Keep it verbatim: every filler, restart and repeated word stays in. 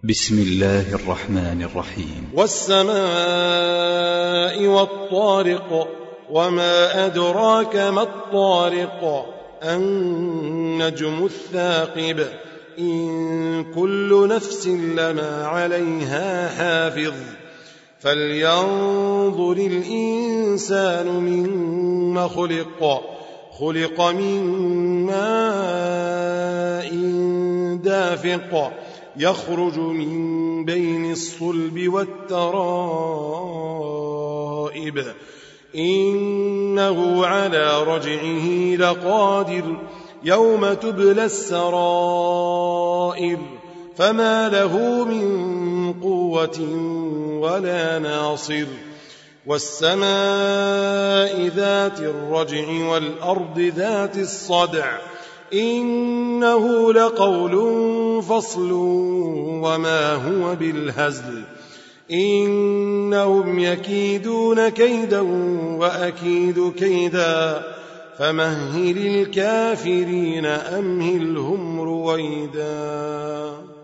بسم الله الرحمن الرحيم. والسماء والطارق وما أدراك ما الطارق النجم الثاقب إن كل نفس لما عليها حافظ فلينظر الإنسان مما خلق خلق من ماء دافق يخرج من بين الصلب والترائب إنه على رجعه لقادر يوم تبلى السرائر فما له من قوة ولا ناصر والسماء ذات الرجع والأرض ذات الصدع إنه لقول فصل وما هو بالهزل إنهم يكيدون كيدا وأكيد كيدا فمهل الكافرين أمهلهم رويدا.